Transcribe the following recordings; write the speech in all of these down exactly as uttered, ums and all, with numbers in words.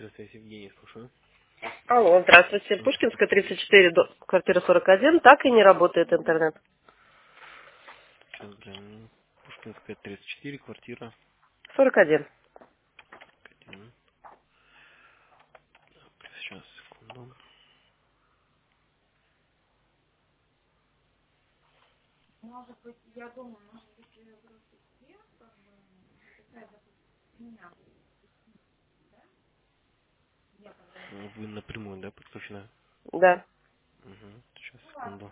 центре связи Евгений, слушаю. Алло, здравствуйте. Здравствуйте. Пушкинская, тридцать четыре, до- квартира сорок один. Так и не работает интернет. Сейчас глянем. Пушкинская, тридцать четыре, квартира сорок один. один. Сейчас, секунду. Вы напрямую, да, подключены? Да. Угу. Сейчас, секунду.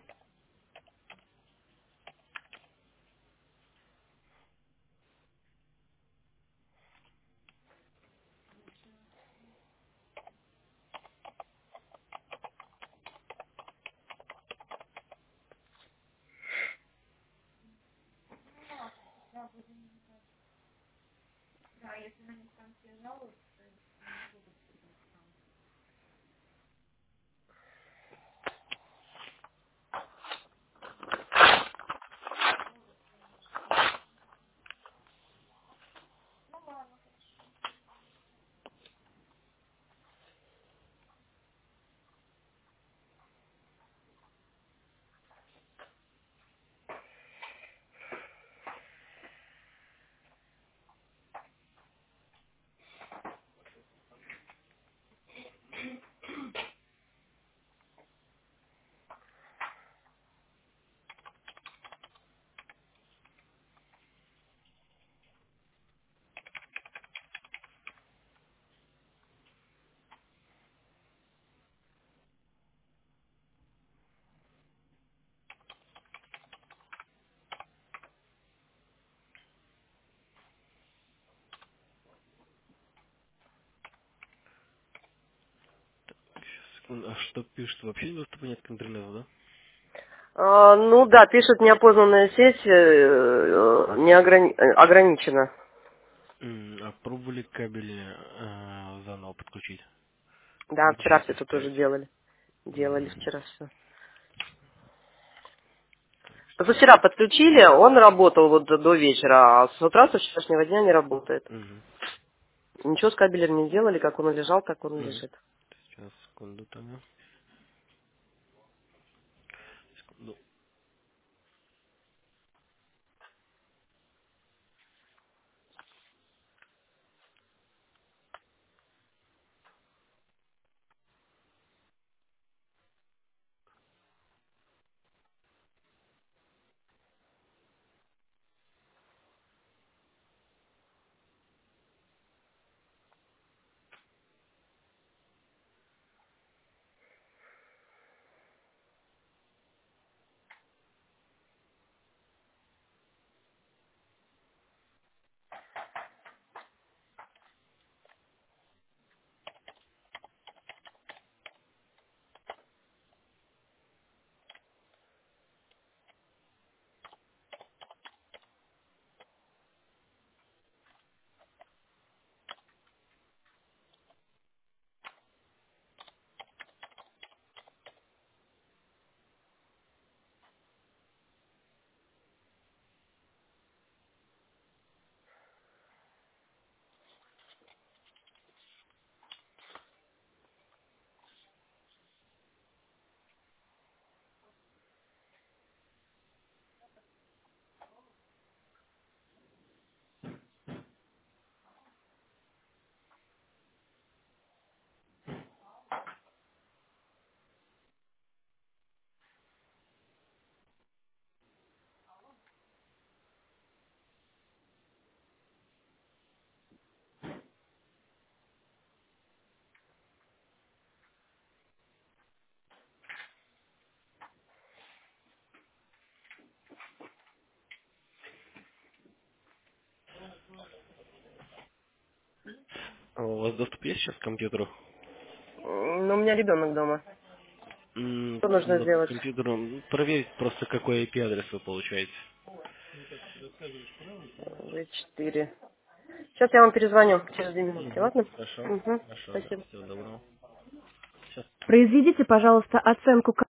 Сейчас, секунду. А что пишет? Вообще доступа нет к интернету, да? А, ну да, пишет неопознанная сеть э, э, не ограни- э, ограничена. М, А пробовали кабели э, заново подключить? Да, вчера все Вычислитель тут тоже ставить? делали. Делали М, вчера все. Так, сейчас. Позавчера подключили, он работал вот до, до вечера, а с утра со вчерашнего дня не работает. Угу. Ничего с кабелем не делали, как он лежал, так он Угу. лежит. Сейчас, секунду тогда. Секунду. А у вас доступ есть сейчас к компьютеру? М, Ну, у меня ребенок дома. М, Что нужно Ну, к сделать? компьютеру м, проверить просто, какой ай пи-адрес вы получаете. вэ четыре. Сейчас я вам перезвоню через две минутки, Угу. ладно? Хорошо, Угу. хорошо, да. Спасибо. Всего доброго. Сейчас. Произведите, пожалуйста, оценку